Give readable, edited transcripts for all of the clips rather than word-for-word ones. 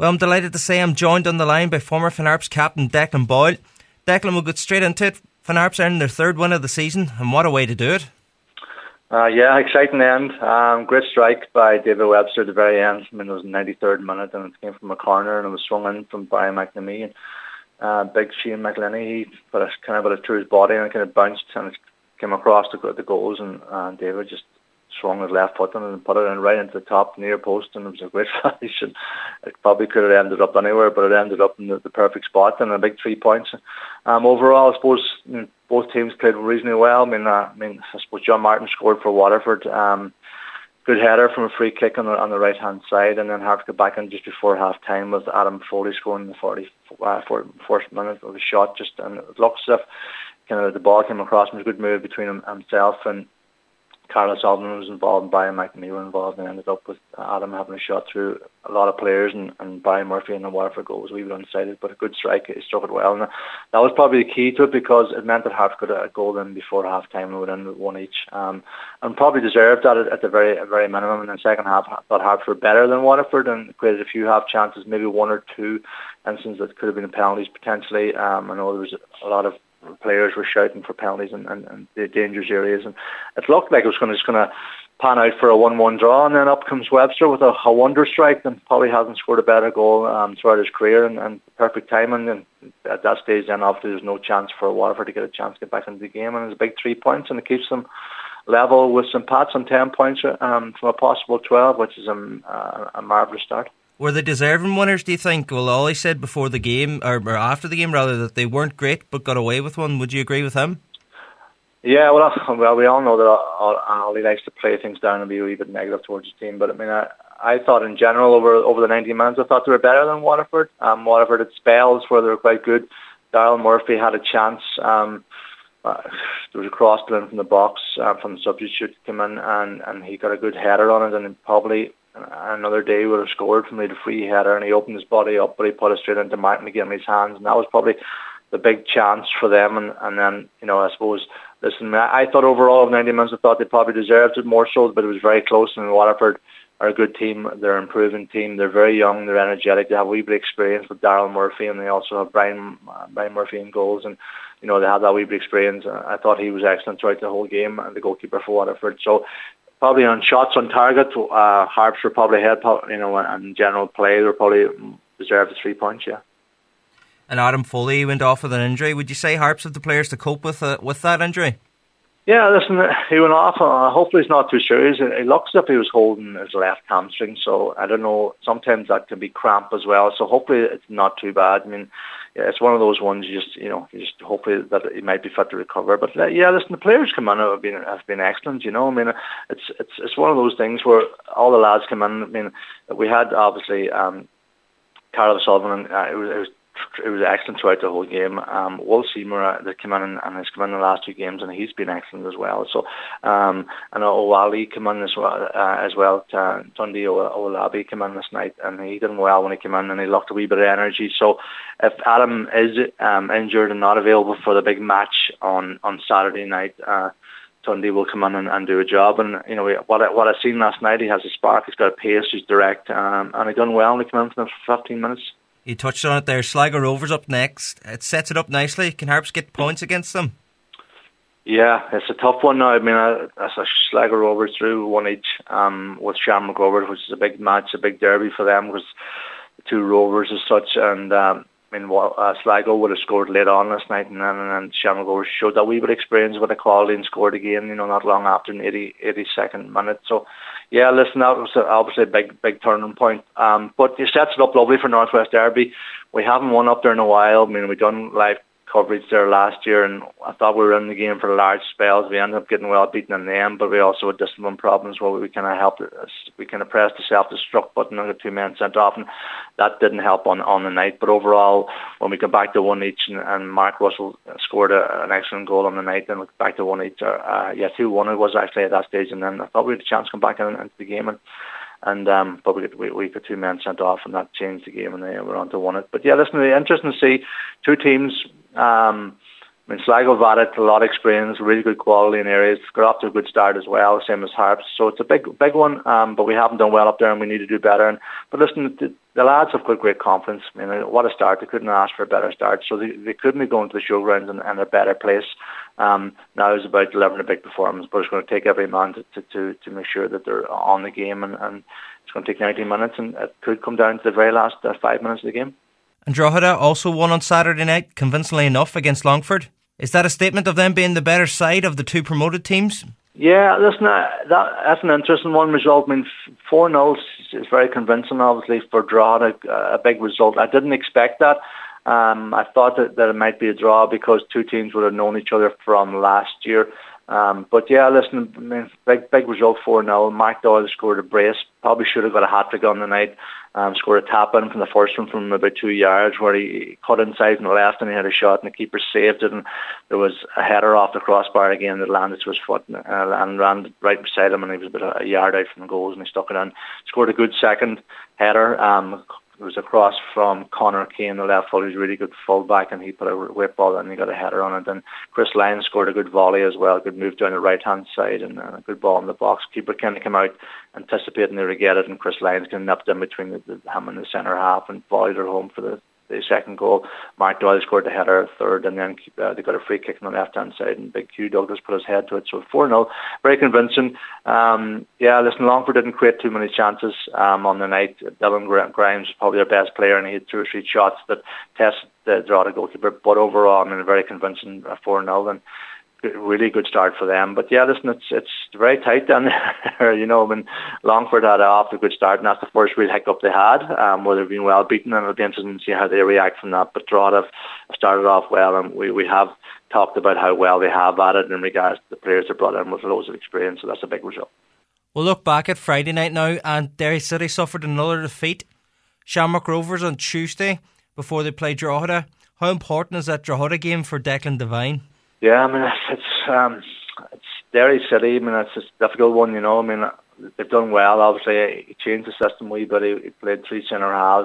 Well, I'm delighted to say I'm joined on the line by former Finn Harps captain Declan Boyle. Declan, we'll get straight into it. Finn Harps earning their third win of the season, and what a way to do it. Yeah, exciting end. Great strike by David Webster at the very end. I mean, it was the 93rd minute, and it came from a corner, and it was swung in from Brian McNamee. And big Shane McLenny, he put it through his body, and it kind of bounced, and it came across the goals, and David just swung his left foot on it and put it in right into the top near post, and it was a great finish. And it probably could have ended up anywhere, but it ended up in the perfect spot, and a big 3 points. Overall, I suppose both teams played reasonably well. I suppose John Martin scored for Waterford. Good header from a free kick on the right hand side, and then Harps got back in just before half time with Adam Foley scoring in the 41st minute of a shot. And it looks as if the ball came across, and it was a good move between himself and Carlos Sullivan was involved, and Brian McNamee were involved, and ended up with Adam having a shot through a lot of players, and Brian Murphy and the Waterford goal was a wee bit unsighted, but a good strike. He struck it well, and that was probably the key to it, because it meant that Harps got a goal in before half time and would end with one each, and probably deserved that at the very minimum. In the second half, I thought Harps were better than Waterford and created a few half chances, maybe one or two instances that could have been penalties potentially. I know there was a lot of players were shouting for penalties and the dangerous areas, and it looked like it was going to pan out for a 1-1 draw, and then up comes Webster with a wonder strike, and probably hasn't scored a better goal throughout his career, and perfect timing. And at that stage, then obviously there's no chance for Waterford to get a chance to get back into the game, and it's a big 3 points, and it keeps them level with St Pat's on 10 points from a possible 12, which is a marvellous start. Were they deserving winners, do you think? Well, Ollie said before the game, or after the game rather, that they weren't great but got away with one. Would you agree with him? Yeah, well, we all know that Ollie likes to play things down and be a wee bit negative towards his team, but I thought in general over the 90 minutes, I thought they were better than Waterford. Waterford had spells where they were quite good. Daryl Murphy had a chance. There was a cross in from the box from the substitute came in, and he got a good header on it, and probably another day would have scored from the free header, and he opened his body up, but he put it straight into Martin to get in his hands, and that was probably the big chance for them. And then, I suppose, listen, I thought overall of 90 minutes, I thought they probably deserved it more so, but it was very close, and Waterford are a good team. They're an improving team. They're very young. They're energetic. They have a wee bit of experience with Daryl Murphy, and they also have Brian Murphy in goals, and they have that wee bit of experience. I thought he was excellent throughout the whole game, and the goalkeeper for Waterford. So probably on shots on target, Harps were probably ahead, and general play, they were probably deserved the 3 points, yeah. And Adam Foley went off with an injury. Would you say Harps have the players to cope with that injury? Yeah, listen, he went off. Hopefully it's not too serious. It looks as if he was holding his left hamstring, so I don't know. Sometimes that can be cramp as well, so hopefully it's not too bad. Yeah, it's one of those ones you just hopefully that he might be fit to recover. But yeah, listen, the players come in have been excellent. It's one of those things where all the lads come in. We had obviously Carol Sullivan, and it was excellent throughout the whole game. Will Seymour that came in and has come in the last 2 games, and he's been excellent as well. So and O'Wally came in as well. Tundi Olabi came in this night, and he did well when he came in, and he looked a wee bit of energy. So if Adam is injured and not available for the big match on Saturday night, Tundi will come in and do a job. And what I seen last night, he has a spark. He's got a pace. He's direct, and he done well when he came in for 15 minutes. You touched on it there. Sligo Rovers up next. It sets it up nicely. Can Harps get points against them? Yeah, it's a tough one now. As a Sligo Rovers through 1 each with Shamrock Rovers, which is a big match, a big derby for them, because the 2 Rovers as such. And Sligo would have scored late on last night, and then Shamrock Rovers showed that wee bit of experience with the quality and scored again, not long after in 82nd minute. So yeah, listen, that was obviously a big turning point. But it sets it up lovely for Northwest Derby. We haven't won up there in a while. We done live coverage there last year, and I thought we were in the game for large spells. We ended up getting well beaten in the end, but we also had discipline problems where we kind of helped. We kind of pressed the self-destruct button and got 2 men sent off, and that didn't help on the night. But overall, when we got back to 1 each, and Mark Russell scored an excellent goal on the night, then we got back to 1 each. 2-1 it was actually at that stage, and then I thought we had a chance to come back into the game, but we got 2 men sent off, and that changed the game, and they were on to 1 it. But yeah, listen, it'll be interesting to see 2 teams. I mean, Sligo have added a lot of experience, really good quality in areas. Got off to a good start as well, same as Harps. So it's a big one, but we haven't done well up there and we need to do better. But listen, the lads have got great confidence. I mean, what a start. They couldn't ask for a better start. So they couldn't be going to the showgrounds in a better place. Now it's about delivering a big performance, but it's going to take every man to make sure that they're on the game, and it's going to take 90 minutes, and it could come down to the very last 5 minutes of the game. And Drogheda also won on Saturday night, convincingly enough, against Longford. Is that a statement of them being the better side of the two promoted teams? Yeah, listen, that's an interesting one result. I mean, 4-0 is very convincing, obviously, for Drogheda, a big result. I didn't expect that. I thought that it might be a draw because two teams would have known each other from last year. But yeah, listen, I mean, big result 4-0. Mark Doyle scored a brace. Probably should have got a hat-trick on the night. Scored a tap-in from the first one from about 2 yards where he cut inside from the left and he had a shot and the keeper saved it, and there was a header off the crossbar again that landed to his foot and ran right beside him, and he was about a yard out from the goals and he stuck it in. Scored a good second header. It was a cross from Conor Kane, the left full. He was a really good full-back, and he put a whip ball and he got a header on it. And Chris Lyons scored a good volley as well, good move down the right-hand side and a good ball in the box. Keeper kind of came out anticipating they would get it, and Chris Lyons kind of nipped in between him and the centre half and volleyed her home for the second goal. Mark Doyle scored the header third, and then they got a free kick on the left-hand side, and Big Hugh Douglas put his head to it. So 4-0, very convincing. Yeah, listen, Longford didn't create too many chances on the night. Dylan Grimes was probably their best player, and he had 2 or 3 shots that tested the Drogheda goalkeeper. But overall, I mean, a very convincing 4-0, and really good start for them. But yeah, listen, it's very tight down there. You know, I mean, Longford had off a good start, and that's the first real hiccup they had, where they've been well beaten, and it'll be interesting to see how they react from that. But Drogheda have started off well, and we have talked about how well they have at it in regards to the players they brought in with loads of experience, so that's a big result. We'll look back at Friday night now, and Derry City suffered another defeat. Shamrock Rovers on Tuesday before they played Drogheda. How important is that Drogheda game for Declan Devine? Yeah, I mean, it's Derry City. I mean, it's a difficult one, you know. I mean, they've done well. Obviously, he changed the system a wee bit. He played 3 centre halves,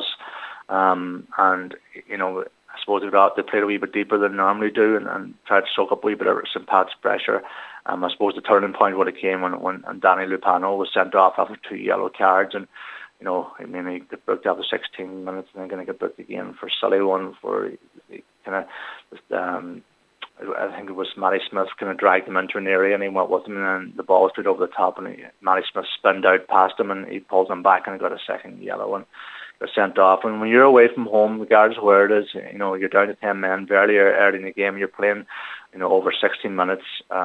and you know, I suppose they played a wee bit deeper than they normally do, and tried to soak up a wee bit of St. Pat's pressure. I suppose the turning point would have came when Danny Lupano was sent off after 2 yellow cards, and you know, I mean, he got booked after 16 minutes, and then going to get booked again for silly one for kind of. I think it was Matty Smith kind of dragged him into an area, and he went with him, and then the ball was put over the top, and Matty Smith spinned out past him, and he pulled him back and got a second yellow and got sent off. And when you're away from home, regardless of where it is, you know, you're down to 10 men very early in the game. You're playing, you know, over 16 minutes,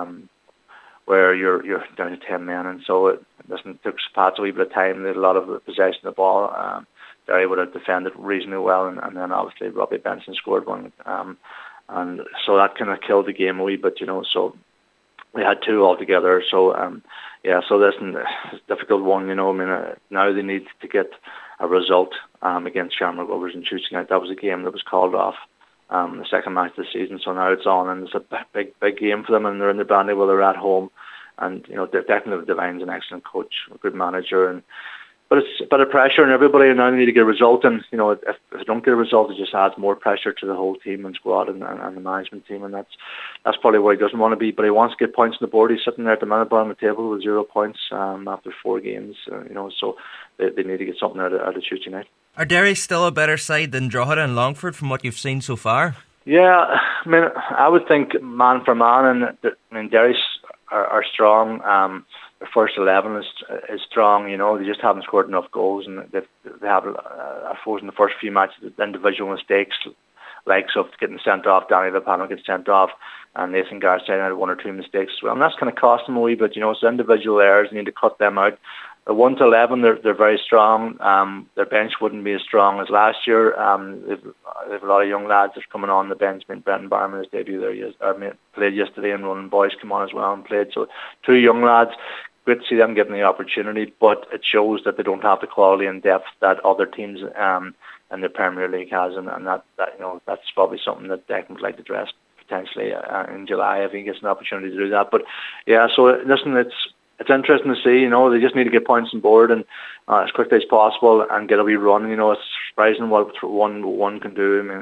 where you're down to 10 men, and so it took Pats a wee bit of time. They had a lot of possession of the ball. Derry would have defended reasonably well, and then obviously Robbie Benson scored one. And so that kind of killed the game a wee bit, you know. So we had 2 altogether. So yeah, so this is a difficult one, you know. I mean, now they need to get a result against Shamrock Rovers on Tuesday night. That was a game that was called off, the second match of the season. So now it's on, and it's a big game for them. And they're in the Brandy, well, they're at home, and you know, definitely Devine's an excellent coach, a good manager, but it's a bit of pressure on everybody, and now they need to get a result. And you know, if they don't get a result, it just adds more pressure to the whole team and squad and the management team. And that's probably where he doesn't want to be. But he wants to get points on the board. He's sitting there at the minute bottom of the table with 0 points after 4 games. You know, so they need to get something out of Tuesday night. Are Derry still a better side than Drogheda and Longford from what you've seen so far? Yeah, I mean, I would think man for man, and I mean, Derry are strong. Their first 11 is strong, you know. They just haven't scored enough goals, and they have, I suppose, in the first few matches, individual mistakes, like of getting sent off. Danny Lupano gets sent off, and Nathan Garcia had 1 or 2 mistakes as well, and that's kind of cost them a wee bit, you know. So individual errors, you need to cut them out. The 1 to 11, they're very strong. Their bench wouldn't be as strong as last year. They've a lot of young lads that's coming on the bench. I mean, Brendan Barman, his debut there, played yesterday, and Ronan Boyce come on as well and played. So 2 young lads. Great to see them getting the opportunity, but it shows that they don't have the quality and depth that other teams in the Premier League has, and that you know, that's probably something that Declan would like to address potentially in July if he gets an opportunity to do that. But yeah, so listen, it's interesting to see. You know, they just need to get points on board and as quickly as possible and get a wee run. You know, it's surprising what one can do. I mean,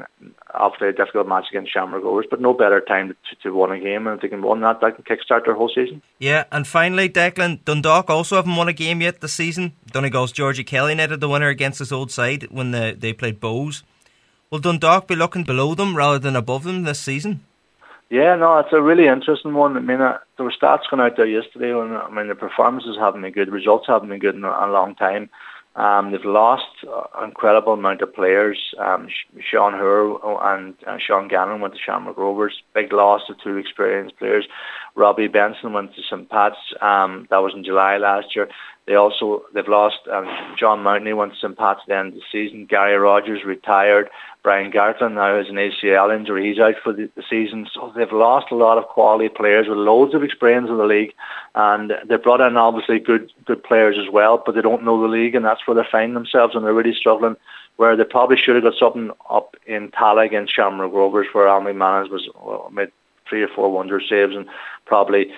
obviously a difficult match against Shamrock Rovers, but no better time to win a game, and if they can win that can kickstart their whole season. Yeah, and finally, Declan, Dundalk also haven't won a game yet this season. Donegal's Georgie Kelly netted the winner against his old side when they played Bows. Will Dundalk be looking below them rather than above them this season? Yeah, no, it's a really interesting one. I mean, there were stats going out there yesterday, and the performances haven't been good, the results haven't been good in a long time. They've lost an incredible amount of players. Sean Hoare and Sean Gannon went to Shamrock Rovers. Big loss of two experienced players. Robbie Benson went to St. Pat's. That was in July last year. They've lost John Mountney went to St. Pat's at the end of the season. Gary Rogers retired. Brian Gartland now has an ACL injury. He's out for the season. So they've lost a lot of quality players with loads of experience in the league, and they've brought in obviously good players as well, but they don't know the league, and that's where they find themselves, and they're really struggling. Where they probably should have got something up in Tala against Shamrock Rovers, where Almy Manners made 3 or 4 wonder saves, and probably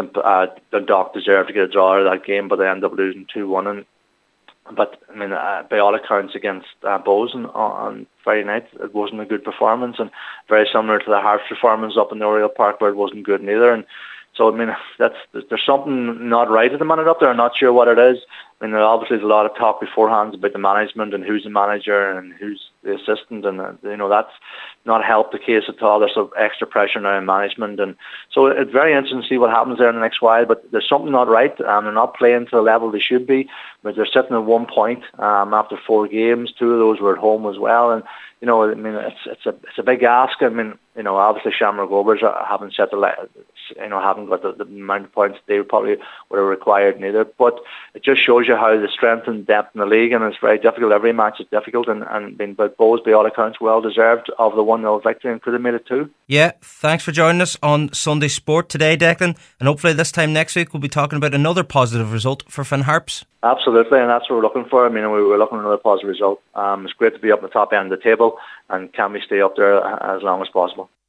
Dundalk deserved to get a draw out of that game, but they ended up losing 2-1. But I mean, by all accounts, against Bows on Friday night, it wasn't a good performance, and very similar to the Hearts performance up in the Oriel Park, where it wasn't good neither. And so, I mean, there's something not right at the minute up there. I'm not sure what it is. I mean, obviously there's a lot of talk beforehand about the management and who's the manager and who's the assistant, and that's not helped the case at all. There's some extra pressure now in management, and so it's very interesting to see what happens there in the next while. But there's something not right, and they're not playing to the level they should be. But they're sitting at 1 point after 4 games. 2 of those were at home as well, and I mean, it's a big ask. I mean, obviously Shamrock Rovers haven't set haven't got the amount of points they probably would have required neither. But it just shows you how the strength and depth in the league, and it's very difficult. Every match is difficult, and but Bows, by all accounts, well deserved of the 1-0 victory, and could have made it 2. Yeah, thanks for joining us on Sunday Sport today, Declan, and hopefully this time next week we'll be talking about another positive result for Finn Harps. Absolutely, and that's what we're looking for. I mean, we're looking for another positive result. It's great to be up in the top end of the table, and can we stay up there as long as possible?